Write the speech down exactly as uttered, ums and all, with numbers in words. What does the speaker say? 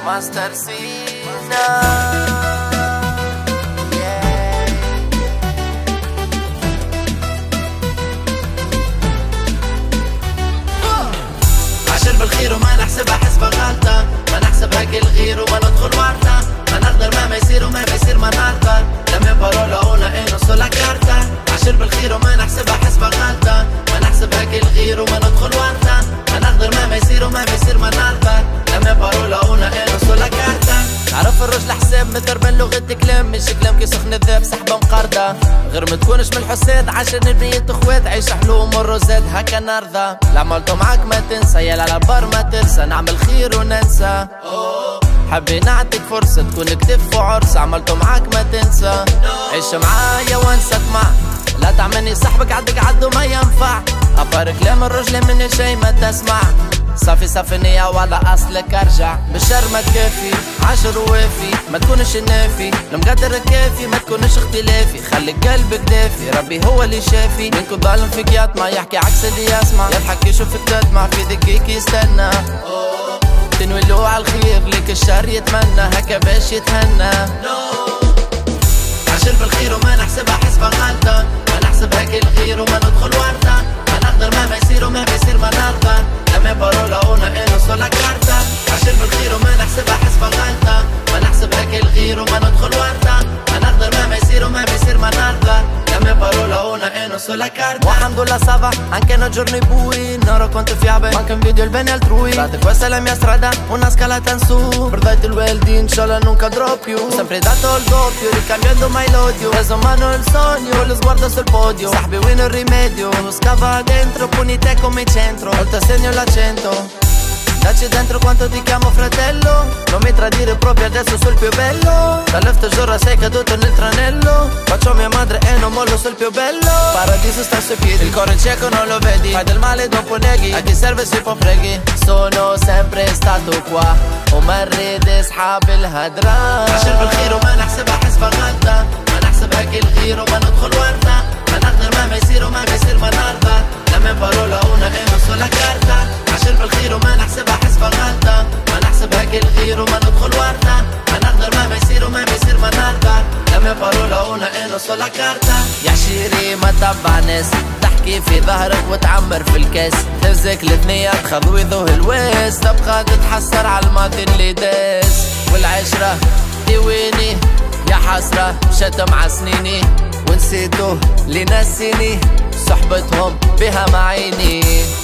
ماستر سينا. عاشر بالخير وما نحسبها حسبة غلطة، ما نحسبها كل غير وما ندخل ورطة، ما نقدر ما ما يصير وما بيصير ما نقدر، لما parola una e non solo carta. عاشر بالخير وما نحسبها حسبة غلطة، ما نحسبها كل غير وما ندخل ورطة، ما نقدر ما ما يصير وما بيصير ما نقدر، لما parola una e non solo carta. تعرف الرجل حساب متر من لغة كلام، مش كلام كي سخن الذهب سحبة مقردة، غير ما تكونش من الحساد عشان البيت اخوات، عيش حلو ومر وزاد هكا نرضى، اللي عملته معاك ما تنسى، يا على البر ما ترسى، نعمل خير وننسى. حبي نعطيك فرصة تكون كتف وعرس، عملته معاك ما تنسى، عيش معايا وانساك معك، لا تعملني صاحبك عدك عدو ما ينفع، أبار كلام الرجل مني شي ما تسمع، صافي صافي نية ولا أصلك أرجع، بالشر ما تكافي عاشر ووافي، ما تكونش النافي المقدر كافي، ما تكونش اختلافي، خلي قلبك دافي، ربي هو اللي شافي، منكم ظالم فيك يطمع يحكي عكس اللي يسمع، يضحك يشوفك تدمع في دقيق يستنى، تنوي له على الخير ليك الشر يتمنى، هكا باش يتهنى. عاشر بالخير وما نحسبها حسبة غلطة، ما نحسبها كل غير وما ندخل ورطة، ما نقدر ما ما يصير وما بيصير ما نرضى، لما parola una e non solo carta. عاشر بالخير وما نحسبها حسبة غلطة، ما نحسبها كل غير وما ندخل ورطة، ما نقدر ما ما يصير وما بيصير ما نرضى، لما parola una e non solo carta. والحمد لله صافا anche nei giorni bui, non racconto fiabe ma anche invidio il bene altrui, frate questa è la mia strada, una scalata in su, per darti il welding inshallah non cadrò più, sempre dato il doppio ricambiando mai l'odio, preso in mano il sogno, lo sguardo sul podio, sapevi win il rimedio, scava dentro puni te come centro, oltre segno l'accento, dacci dentro quanto ti chiamo fratello, non mi tradire proprio adesso sul più bello, dall'altro giorno sei caduto nel tranello, faccio mia madre e non mollo sul più bello, paradiso sta sui piedi, il cuore cieco non lo vedi, fai del male dopo neghi, a chi serve si può freghi, sono sempre stato qua وما نريد اصحاب الهدرة. عاشر بالخير وما نحسبها حسبة غلطة، ما نحسبها كل غير وما ندخل ورطة، ما نقدر ما ما يصير وما بيصير ما نرضى، لما parola una e non solo carta. عاشر بالخير وما نحسبها حسبة غلطة، ما نحسبها كل غير وما ندخل ورطة، ما نقدر ما ما يصير وما بيصير ما نرضى، لما parola una e non solo carta. يا عشيري ما تبع ناس تحكي في ظهرك وتعمر في الكاس، تهزك الثنية تخذ ويضوه الواس، تبقى تتحسر على الماضي اللي داس، والعشرة دي ويني يا حسرة مشات مع سنيني، ونسيتوه اللي نسيني صحبتهم بها معيني.